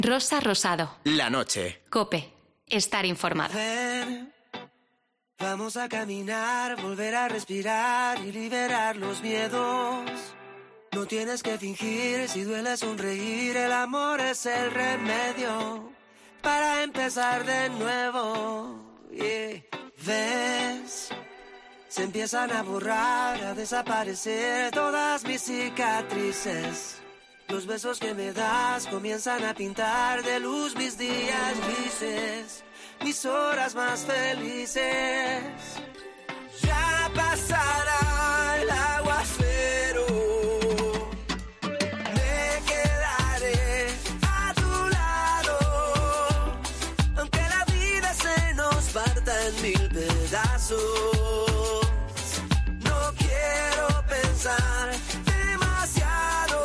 Rosa Rosado. La noche. COPE. Estar informado. Ven, vamos a caminar, volver a respirar y liberar los miedos. No tienes que fingir, si duele sonreír, el amor es el remedio para empezar de nuevo. Yeah. ¿Ves? Se empiezan a borrar, a desaparecer todas mis cicatrices. Los besos que me das comienzan a pintar de luz mis días grises, mis horas más felices. Ya pasará el aguacero, me quedaré a tu lado, aunque la vida se nos parta en mil pedazos. No quiero pensar demasiado,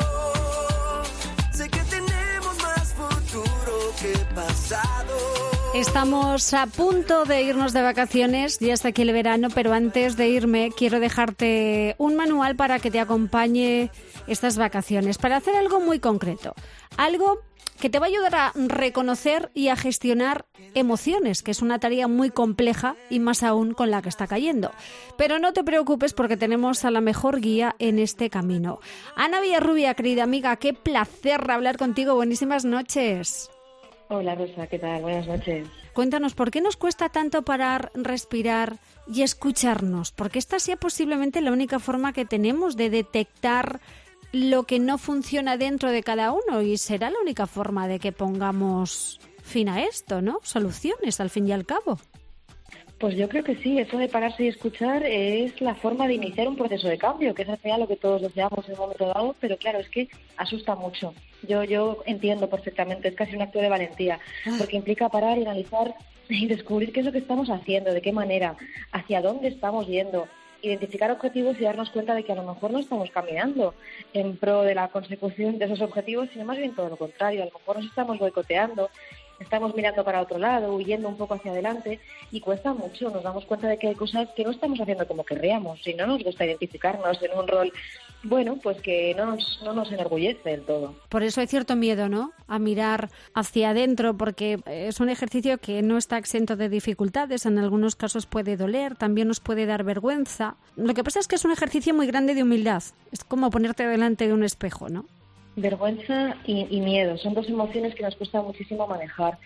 sé que tenemos más futuro que pasado. Estamos a punto de irnos de vacaciones, ya está aquí el verano, pero antes de irme quiero dejarte un manual para que te acompañe estas vacaciones, para hacer algo muy concreto, algo que te va a ayudar a reconocer y a gestionar emociones, que es una tarea muy compleja y más aún con la que está cayendo. Pero no te preocupes porque tenemos a la mejor guía en este camino. Ana Villarrubia, querida amiga, qué placer hablar contigo, buenísimas noches. Hola Rosa, ¿qué tal? Buenas noches. Cuéntanos, ¿por qué nos cuesta tanto parar, respirar y escucharnos? Porque esta sea posiblemente la única forma que tenemos de detectar lo que no funciona dentro de cada uno y será la única forma de que pongamos fin a esto, ¿no? Soluciones, al fin y al cabo. Pues yo creo que sí, eso de pararse y escuchar es la forma de iniciar un proceso de cambio, que es al final lo que todos deseamos en un momento dado, pero claro, es que asusta mucho. Yo entiendo perfectamente, es casi un acto de valentía, porque implica parar y analizar y descubrir qué es lo que estamos haciendo, de qué manera, hacia dónde estamos yendo, identificar objetivos y darnos cuenta de que a lo mejor no estamos caminando en pro de la consecución de esos objetivos, sino más bien todo lo contrario, a lo mejor nos estamos boicoteando, estamos mirando para otro lado, huyendo un poco hacia adelante y cuesta mucho, nos damos cuenta de que hay cosas que no estamos haciendo como querríamos y no nos gusta identificarnos en un rol, bueno, pues que no nos enorgullece del todo. Por eso hay cierto miedo, ¿no?, a mirar hacia adentro, porque es un ejercicio que no está exento de dificultades, en algunos casos puede doler, también nos puede dar vergüenza. Lo que pasa es que es un ejercicio muy grande de humildad, es como ponerte delante de un espejo, ¿no? Vergüenza y miedo son dos emociones que nos cuesta muchísimo manejar.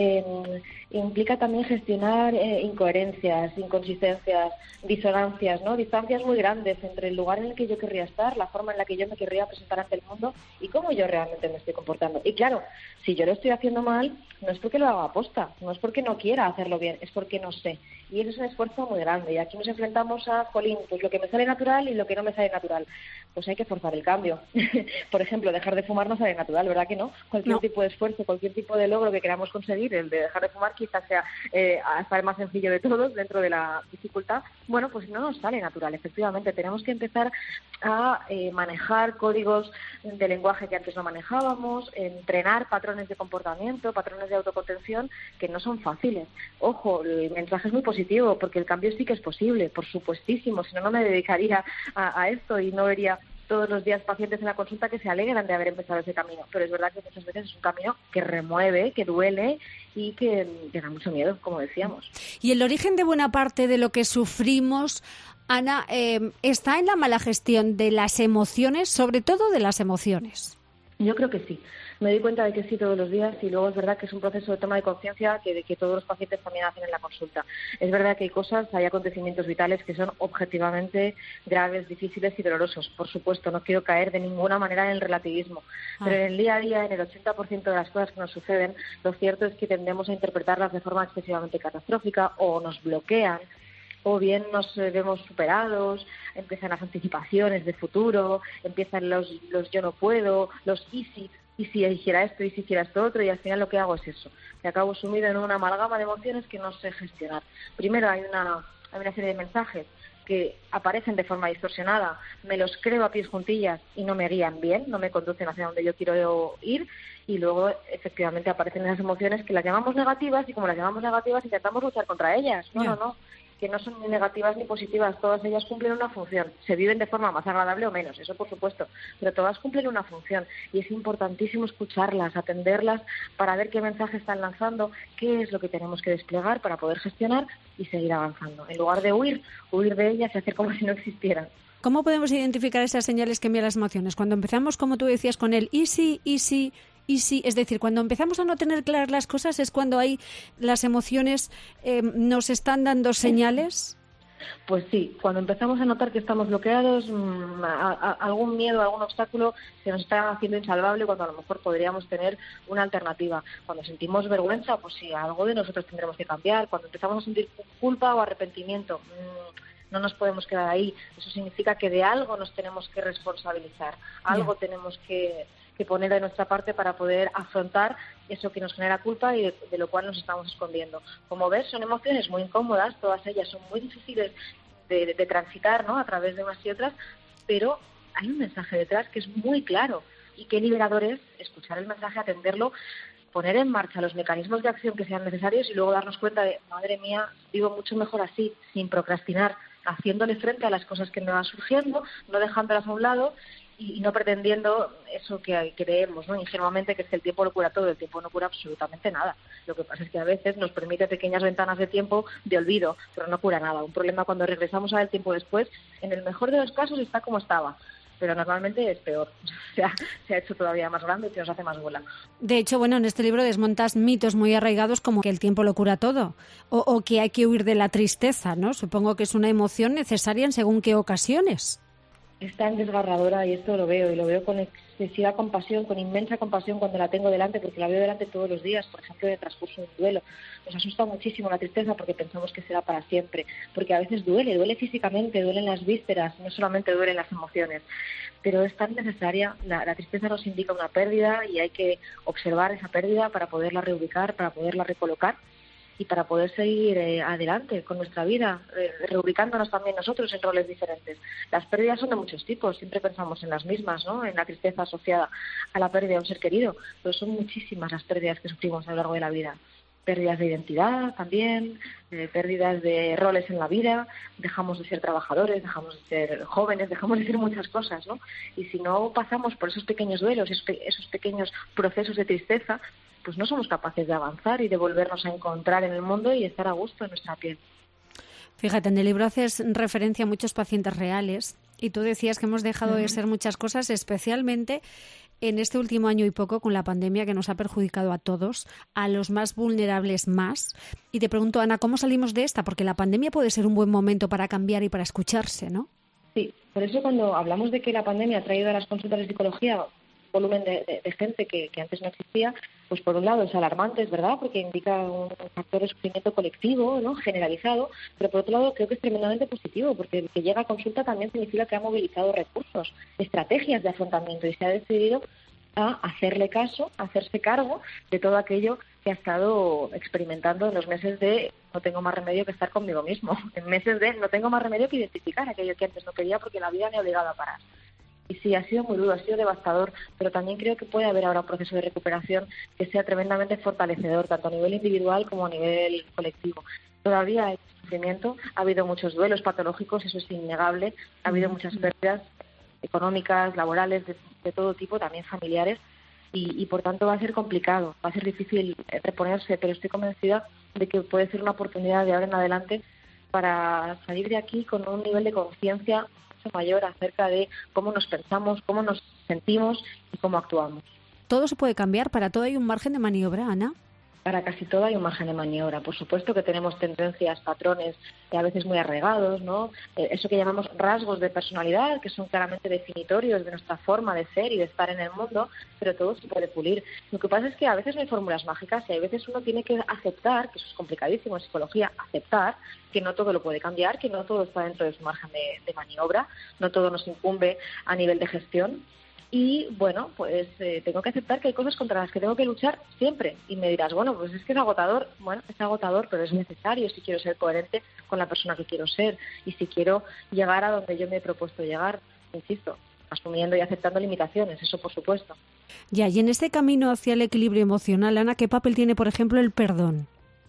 Implica también gestionar incoherencias, inconsistencias, disonancias, ¿no? Distancias muy grandes entre el lugar en el que yo querría estar, la forma en la que yo me querría presentar ante el mundo y cómo yo realmente me estoy comportando. Y claro, si yo lo estoy haciendo mal, no es porque lo haga aposta, no es porque no quiera hacerlo bien, es porque no sé. Y eso es un esfuerzo muy grande. Y aquí nos enfrentamos a, jolín, pues lo que me sale natural y lo que no me sale natural. Pues hay que forzar el cambio. Por ejemplo, dejar de fumar no sale natural, ¿verdad que no? Cualquier tipo de esfuerzo, cualquier tipo de logro que queramos conseguir, el de dejar de fumar quizás sea hasta el más sencillo de todos dentro de la dificultad. Bueno, pues no nos sale natural, efectivamente. Tenemos que empezar a manejar códigos de lenguaje que antes no manejábamos, entrenar patrones de comportamiento, patrones de autocontención que no son fáciles. Ojo, el mensaje es muy positivo porque el cambio sí que es posible, por supuestísimo, si no, no me dedicaría a esto y no vería todos los días pacientes en la consulta que se alegran de haber empezado ese camino, pero es verdad que muchas veces es un camino que remueve, que duele y que da mucho miedo, como decíamos. Y el origen de buena parte de lo que sufrimos, Ana, está en la mala gestión de las emociones, sobre todo de las emociones. Yo creo que sí. Me doy cuenta de que sí todos los días y luego es verdad que es un proceso de toma de conciencia que todos los pacientes también hacen en la consulta. Es verdad que hay cosas, hay acontecimientos vitales que son objetivamente graves, difíciles y dolorosos. Por supuesto, no quiero caer de ninguna manera en el relativismo, pero en el día a día, en el 80% de las cosas que nos suceden, lo cierto es que tendemos a interpretarlas de forma excesivamente catastrófica o nos bloquean, o bien nos vemos superados, empiezan las anticipaciones de futuro, empiezan los yo no puedo, los y si hiciera esto, y si hiciera esto otro, y al final lo que hago es eso, que acabo sumido en una amalgama de emociones que no sé gestionar. Primero hay una serie de mensajes que aparecen de forma distorsionada, me los creo a pies juntillas y no me guían bien, no me conducen hacia donde yo quiero ir, y luego efectivamente aparecen esas emociones que las llamamos negativas, y como las llamamos negativas intentamos luchar contra ellas. No. que no son ni negativas ni positivas, todas ellas cumplen una función. Se viven de forma más agradable o menos, eso por supuesto, pero todas cumplen una función y es importantísimo escucharlas, atenderlas para ver qué mensaje están lanzando, qué es lo que tenemos que desplegar para poder gestionar y seguir avanzando. En lugar de huir de ellas y hacer como si no existieran. ¿Cómo podemos identificar esas señales que envían las emociones? Cuando empezamos, como tú decías, con el easy, es decir, cuando empezamos a no tener claras las cosas, ¿es cuando ahí las emociones nos están dando señales? Pues sí, cuando empezamos a notar que estamos bloqueados, algún miedo, algún obstáculo se nos está haciendo insalvable cuando a lo mejor podríamos tener una alternativa. Cuando sentimos vergüenza, pues sí, algo de nosotros tendremos que cambiar. Cuando empezamos a sentir culpa o arrepentimiento, no nos podemos quedar ahí. Eso significa que de algo nos tenemos que responsabilizar, algo tenemos que poner de nuestra parte para poder afrontar eso que nos genera culpa y de lo cual nos estamos escondiendo. Como ves, son emociones muy incómodas, todas ellas son muy difíciles de transitar, ¿no?, a través de unas y otras, pero hay un mensaje detrás que es muy claro y qué liberador es escuchar el mensaje, atenderlo, poner en marcha los mecanismos de acción que sean necesarios y luego darnos cuenta de, madre mía, vivo mucho mejor así, sin procrastinar, haciéndole frente a las cosas que me van surgiendo, no dejándolas a un lado y no pretendiendo eso que creemos, ¿no?, ingenuamente, que es que el tiempo lo cura todo. El tiempo no cura absolutamente nada. Lo que pasa es que a veces nos permite pequeñas ventanas de tiempo de olvido, pero no cura nada. Un problema cuando regresamos al tiempo después, en el mejor de los casos está como estaba, pero normalmente es peor. O sea, se ha hecho todavía más grande y se nos hace más bola. De hecho, bueno, en este libro desmontas mitos muy arraigados como que el tiempo lo cura todo o que hay que huir de la tristeza, ¿no? Supongo que es una emoción necesaria en según qué ocasiones. Es tan desgarradora y esto lo veo, y lo veo con excesiva compasión, con inmensa compasión cuando la tengo delante, porque la veo delante todos los días, por ejemplo, en el transcurso de un duelo. Nos asusta muchísimo la tristeza porque pensamos que será para siempre, porque a veces duele físicamente, duelen las vísceras, no solamente duelen las emociones, pero es tan necesaria. La tristeza nos indica una pérdida y hay que observar esa pérdida para poderla reubicar, para poderla recolocar y para poder seguir adelante con nuestra vida, reubicándonos también nosotros en roles diferentes. Las pérdidas son de muchos tipos, siempre pensamos en las mismas, ¿no?, en la tristeza asociada a la pérdida de un ser querido, pero son muchísimas las pérdidas que sufrimos a lo largo de la vida. Pérdidas de identidad también, pérdidas de roles en la vida, dejamos de ser trabajadores, dejamos de ser jóvenes, dejamos de ser muchas cosas, ¿no? Y si no pasamos por esos pequeños duelos, esos pequeños procesos de tristeza, pues no somos capaces de avanzar y de volvernos a encontrar en el mundo y estar a gusto en nuestra piel. Fíjate, en el libro haces referencia a muchos pacientes reales y tú decías que hemos dejado de ser muchas cosas, especialmente en este último año y poco con la pandemia que nos ha perjudicado a todos, a los más vulnerables más. Y te pregunto, Ana, ¿cómo salimos de esta? Porque la pandemia puede ser un buen momento para cambiar y para escucharse, ¿no? Sí, por eso cuando hablamos de que la pandemia ha traído a las consultas de psicología volumen de gente que antes no existía, pues por un lado es alarmante, es verdad, porque indica un factor de sufrimiento colectivo, ¿no?, generalizado, pero por otro lado creo que es tremendamente positivo, porque el que llega a consulta también significa que ha movilizado recursos, estrategias de afrontamiento y se ha decidido a hacerle caso, a hacerse cargo de todo aquello que ha estado experimentando en los meses de no tengo más remedio que estar conmigo mismo, en meses de no tengo más remedio que identificar aquello que antes no quería porque la vida me ha obligado a parar. Y sí, ha sido muy duro, ha sido devastador, pero también creo que puede haber ahora un proceso de recuperación que sea tremendamente fortalecedor, tanto a nivel individual como a nivel colectivo. Todavía hay sufrimiento, ha habido muchos duelos patológicos, eso es innegable, ha habido muchas pérdidas económicas, laborales, de todo tipo, también familiares, y por tanto va a ser complicado, va a ser difícil reponerse, pero estoy convencida de que puede ser una oportunidad de ahora en adelante para salir de aquí con un nivel de conciencia mayor acerca de cómo nos pensamos, cómo nos sentimos y cómo actuamos. ¿Todo se puede cambiar? ¿Para todo hay un margen de maniobra, Ana? Para casi todo hay un margen de maniobra. Por supuesto que tenemos tendencias, patrones a veces muy arraigados, ¿no? Eso que llamamos rasgos de personalidad, que son claramente definitorios de nuestra forma de ser y de estar en el mundo, pero todo se puede pulir. Lo que pasa es que a veces no hay fórmulas mágicas y a veces uno tiene que aceptar, que eso es complicadísimo en psicología, aceptar que no todo lo puede cambiar, que no todo está dentro de su margen de maniobra, no todo nos incumbe a nivel de gestión. Y bueno, pues tengo que aceptar que hay cosas contra las que tengo que luchar siempre. Y me dirás, bueno, pues es que es agotador. Bueno, es agotador, pero es necesario si quiero ser coherente con la persona que quiero ser y si quiero llegar a donde yo me he propuesto llegar, insisto, asumiendo y aceptando limitaciones, eso por supuesto. Ya, y en este camino hacia el equilibrio emocional, Ana, ¿qué papel tiene, por ejemplo, el perdón?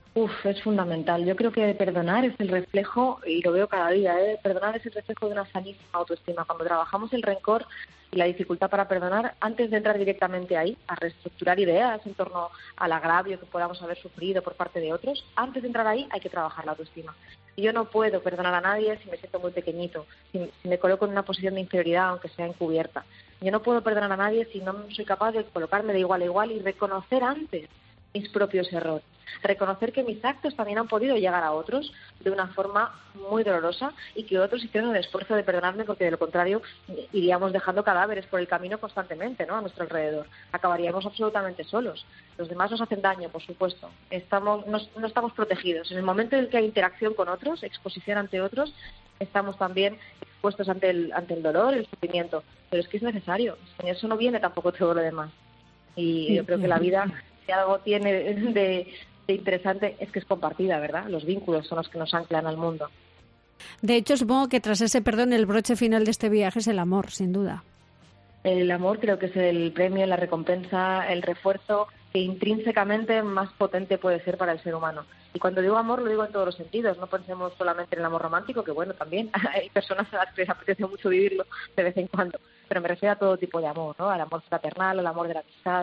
Es fundamental. Yo creo que perdonar es el reflejo, y lo veo cada día, perdonar es el reflejo de una sanísima autoestima. Cuando trabajamos el rencor y la dificultad para perdonar, antes de entrar directamente ahí, a reestructurar ideas en torno al agravio que podamos haber sufrido por parte de otros, antes de entrar ahí hay que trabajar la autoestima. Y yo no puedo perdonar a nadie si me siento muy pequeñito, si me coloco en una posición de inferioridad, aunque sea encubierta. Yo no puedo perdonar a nadie si no soy capaz de colocarme de igual a igual y reconocer antes mis propios errores. Reconocer que mis actos también han podido llegar a otros de una forma muy dolorosa y que otros hicieron el esfuerzo de perdonarme, porque de lo contrario iríamos dejando cadáveres por el camino constantemente, ¿no?, a nuestro alrededor. Acabaríamos absolutamente solos. Los demás nos hacen daño, por supuesto. No estamos protegidos. En el momento en el que hay interacción con otros, exposición ante otros, estamos también expuestos ante el dolor, el sufrimiento. Pero es que es necesario. Sin eso no viene tampoco todo lo demás. Y yo creo que la vida, si algo tiene de interesante, es que es compartida, ¿verdad? Los vínculos son los que nos anclan al mundo. De hecho, supongo que tras ese perdón, el broche final de este viaje es el amor, sin duda. El amor creo que es el premio, la recompensa, el refuerzo que intrínsecamente más potente puede ser para el ser humano. Y cuando digo amor, lo digo en todos los sentidos. No pensemos solamente en el amor romántico, que bueno, también hay personas a las que les apetece mucho vivirlo de vez en cuando. Pero me refiero a todo tipo de amor, ¿no? Al amor fraternal, al amor de la amistad,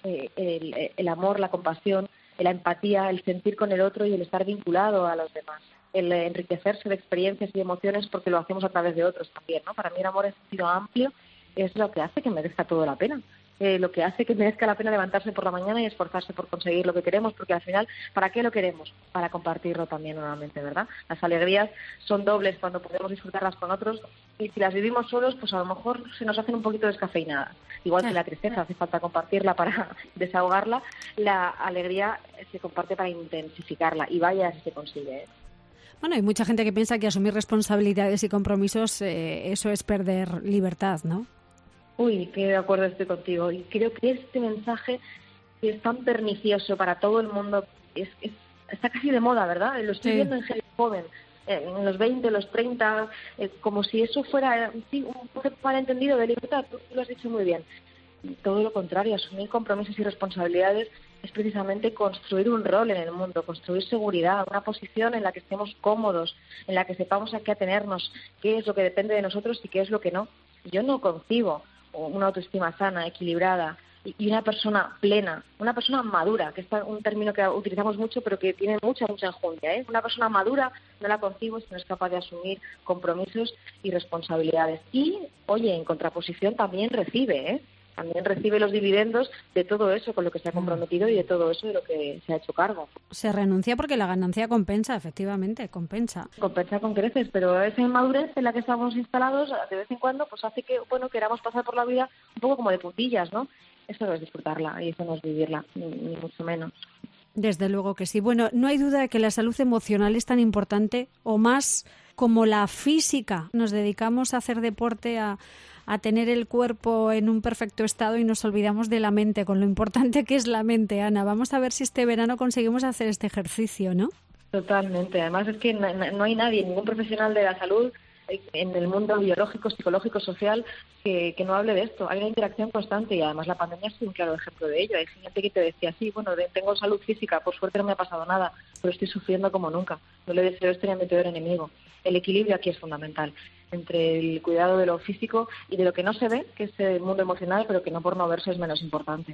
el amor, la compasión, la empatía, el sentir con el otro y el estar vinculado a los demás, el enriquecerse de experiencias y emociones porque lo hacemos a través de otros también, ¿no? Para mí el amor en sentido amplio es lo que hace que merezca todo la pena, lo que hace que merezca la pena levantarse por la mañana y esforzarse por conseguir lo que queremos, porque al final, ¿para qué lo queremos? Para compartirlo también nuevamente, ¿verdad? Las alegrías son dobles cuando podemos disfrutarlas con otros, y si las vivimos solos, pues a lo mejor se nos hacen un poquito descafeinadas. Igual que la tristeza, hace falta compartirla para desahogarla, la alegría se comparte para intensificarla, y vaya si se consigue, ¿eh? Bueno, hay mucha gente que piensa que asumir responsabilidades y compromisos, eso es perder libertad, ¿no? Que de acuerdo estoy contigo. Y creo que este mensaje, que es tan pernicioso para todo el mundo, está casi de moda, ¿verdad? Lo estoy viendo en gente joven, en los 20, los 30, como si eso fuera un malentendido de libertad. Tú lo has dicho muy bien. Todo lo contrario, asumir compromisos y responsabilidades es precisamente construir un rol en el mundo, construir seguridad, una posición en la que estemos cómodos, en la que sepamos a qué atenernos, qué es lo que depende de nosotros y qué es lo que no. Yo no concibo una autoestima sana, equilibrada y una persona plena, una persona madura, que es un término que utilizamos mucho pero que tiene mucha enjundia, ¿eh? Una persona madura no la concibo si no es capaz de asumir compromisos y responsabilidades. Y, oye, en contraposición también recibe los dividendos de todo eso con lo que se ha comprometido y de todo eso de lo que se ha hecho cargo. Se renuncia porque la ganancia compensa, efectivamente, compensa. Compensa con creces, pero esa inmadurez en la que estamos instalados de vez en cuando pues hace que, queramos pasar por la vida un poco como de puntillas, ¿no? Eso no es disfrutarla y eso no es vivirla, ni mucho menos. Desde luego que sí. Bueno, no hay duda de que la salud emocional es tan importante o más como la física. Nos dedicamos a hacer deporte, a tener el cuerpo en un perfecto estado y nos olvidamos de la mente, con lo importante que es la mente, Ana. Vamos a ver si este verano conseguimos hacer este ejercicio, ¿no? Totalmente. Además es que no hay nadie, ningún profesional de la salud en el mundo biológico, psicológico, social, que no hable de esto. Hay una interacción constante y además la pandemia es un claro ejemplo de ello. Hay gente que te decía, sí, tengo salud física, por suerte no me ha pasado nada, pero estoy sufriendo como nunca. No le deseo esto ni a mi peor enemigo. El equilibrio aquí es fundamental, entre el cuidado de lo físico y de lo que no se ve, que es el mundo emocional, pero que no por no verse es menos importante.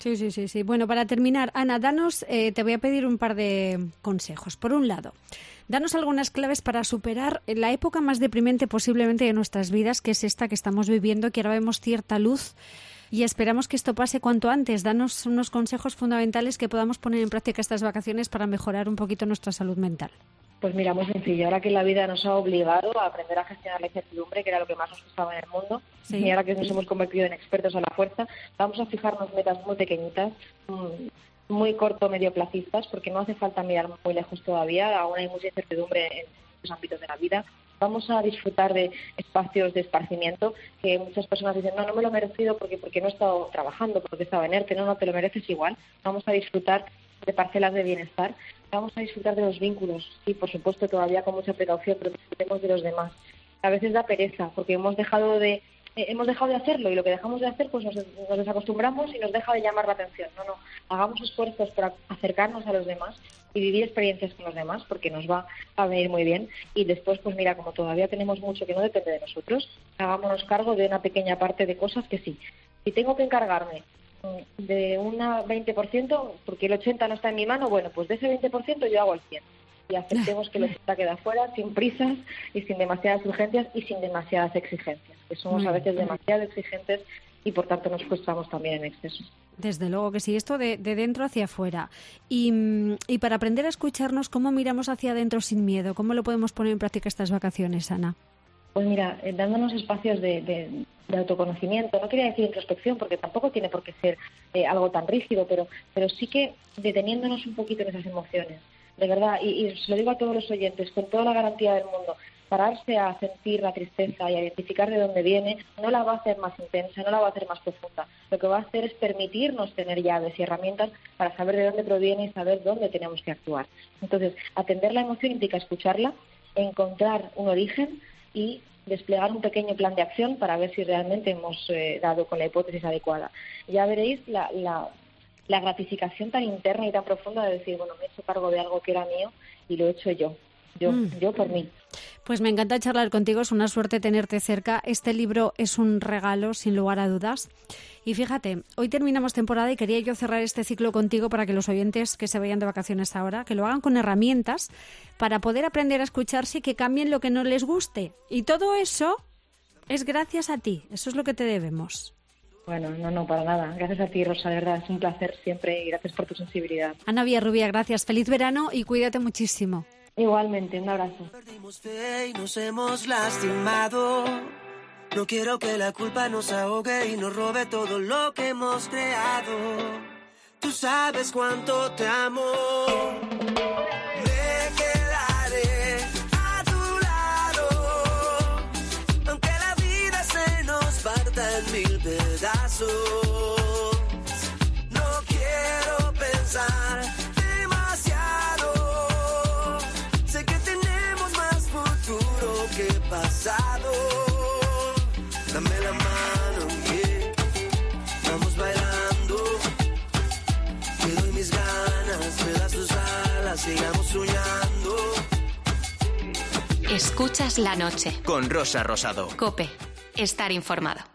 Sí. Bueno, para terminar, Ana, te voy a pedir un par de consejos. Por un lado, danos algunas claves para superar la época más deprimente posiblemente de nuestras vidas, que es esta que estamos viviendo, que ahora vemos cierta luz y esperamos que esto pase cuanto antes. Danos unos consejos fundamentales que podamos poner en práctica estas vacaciones para mejorar un poquito nuestra salud mental. Pues mira, muy sencillo. Ahora que la vida nos ha obligado a aprender a gestionar la incertidumbre, que era lo que más nos costaba en el mundo, y ahora que nos hemos convertido en expertos a la fuerza, vamos a fijarnos metas muy pequeñitas, muy corto-medioplacistas, porque no hace falta mirar muy lejos todavía. Aún hay mucha incertidumbre en los ámbitos de la vida. Vamos a disfrutar de espacios de esparcimiento que muchas personas dicen, no me lo he merecido porque no he estado trabajando, porque estaba inerte. No, te lo mereces igual. Vamos a disfrutar de parcelas de bienestar. Vamos a disfrutar de los vínculos, sí, por supuesto, todavía con mucha precaución, pero disfrutemos de los demás. A veces da pereza, porque hemos dejado de hemos dejado de hacerlo, y lo que dejamos de hacer pues nos desacostumbramos y nos deja de llamar la atención. No, hagamos esfuerzos para acercarnos a los demás y vivir experiencias con los demás, porque nos va a venir muy bien. Y después, pues mira, como todavía tenemos mucho que no depende de nosotros, hagámonos cargo de una pequeña parte de cosas que sí. Si tengo que encargarme de un 20%, porque el 80% no está en mi mano, bueno, pues de ese 20% yo hago el 100%. Y aceptemos que el 80% queda fuera, sin prisas y sin demasiadas urgencias y sin demasiadas exigencias, que somos a veces demasiado exigentes y por tanto nos frustramos también en exceso. Desde luego que sí, esto de dentro hacia afuera. Y para aprender a escucharnos, ¿cómo miramos hacia adentro sin miedo? ¿Cómo lo podemos poner en práctica estas vacaciones, Ana? Pues mira, dándonos espacios de autoconocimiento. No quería decir introspección, porque tampoco tiene por qué ser algo tan rígido, pero sí que deteniéndonos un poquito en esas emociones. De verdad, y se lo digo a todos los oyentes, con toda la garantía del mundo, pararse a sentir la tristeza y a identificar de dónde viene no la va a hacer más intensa, no la va a hacer más profunda. Lo que va a hacer es permitirnos tener llaves y herramientas para saber de dónde proviene y saber dónde tenemos que actuar. Entonces, atender la emoción implica escucharla, encontrar un origen y desplegar un pequeño plan de acción para ver si realmente hemos dado con la hipótesis adecuada. Ya veréis la gratificación tan interna y tan profunda de decir, bueno, me he hecho cargo de algo que era mío y lo he hecho yo por mí. Pues me encanta charlar contigo, es una suerte tenerte cerca. Este libro es un regalo, sin lugar a dudas. Y fíjate, hoy terminamos temporada y quería yo cerrar este ciclo contigo para que los oyentes que se vayan de vacaciones ahora, que lo hagan con herramientas para poder aprender a escucharse y que cambien lo que no les guste. Y todo eso es gracias a ti, eso es lo que te debemos. Bueno, no, para nada. Gracias a ti, Rosa, de verdad, es un placer siempre y gracias por tu sensibilidad. Ana Villarrubia, gracias. Feliz verano y cuídate muchísimo. Igualmente, un abrazo. Perdimos fe y nos hemos lastimado. No quiero que la culpa nos ahogue y nos robe todo lo que hemos creado. Tú sabes cuánto te amo. Me quedaré a tu lado, aunque la vida se nos parta en mil pedazos. No quiero pensar demasiado. Sé que tenemos más futuro que pasado. Dame la mano, yeah. Vamos bailando. Te doy mis ganas, me das tus alas, sigamos soñando. Escuchas la noche. Con Rosa Rosado. COPE. Estar informado.